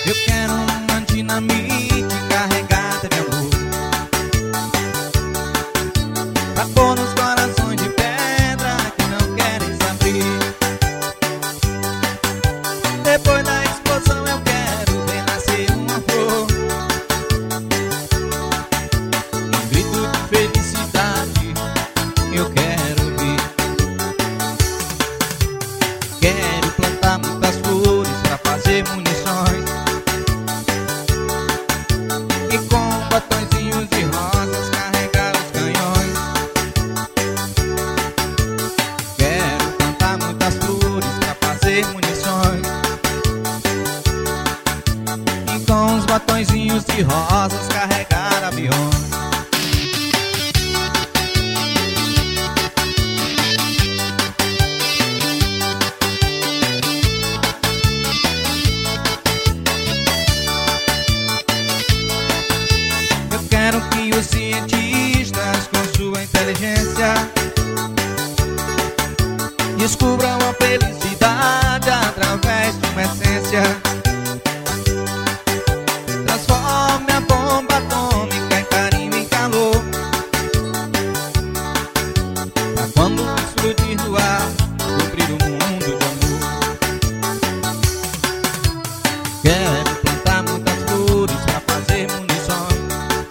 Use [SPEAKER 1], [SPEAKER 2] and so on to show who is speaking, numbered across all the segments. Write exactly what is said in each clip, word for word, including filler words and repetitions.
[SPEAKER 1] Eu quero uma dinamite carregada de amor pra pôr nos corações de pedra que não querem se abrir. Depois da explosão eu quero ver nascer uma flor, um grito de felicidade eu quero ouvir. Quero plantar muitas flores pra fazer munições e com botõezinhos de rosas carregar os canhões. Quero plantar muitas flores pra fazer munições e com os botõezinhos de rosas carregar aviões. Quero que os cientistas, com sua inteligência, descubram a felicidade através de uma essência. Transforme a bomba atômica em carinho, em calor, pra quando explodir no ar, cobrir o mundo de amor. Quero plantar muitas flores pra fazer munições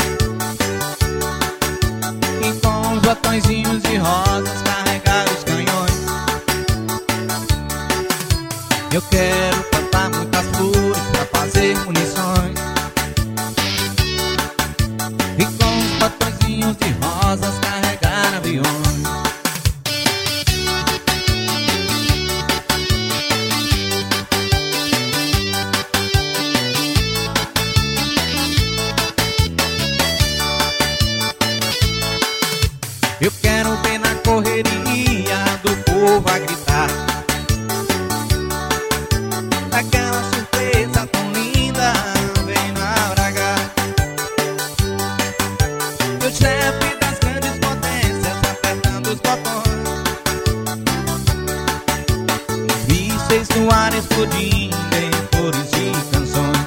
[SPEAKER 1] e com os botõezinhos de rosas carregar os canhões. Eu quero plantar muitas flores pra fazer munições e com os botõezinhos de rosas carregar aviões. Eu quero ver na correria do povo a gritar aquela surpresa tão linda vem naufragar. E o chefe das grandes potências apertando os botões, mísseis no ar explodindo em flores e canções.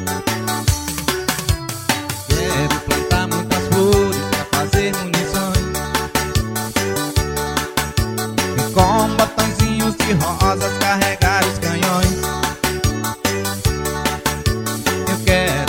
[SPEAKER 1] Quero plantar muitas flores pra fazer munições e com botõezinhos de rosas carregar os canhões. Eu quero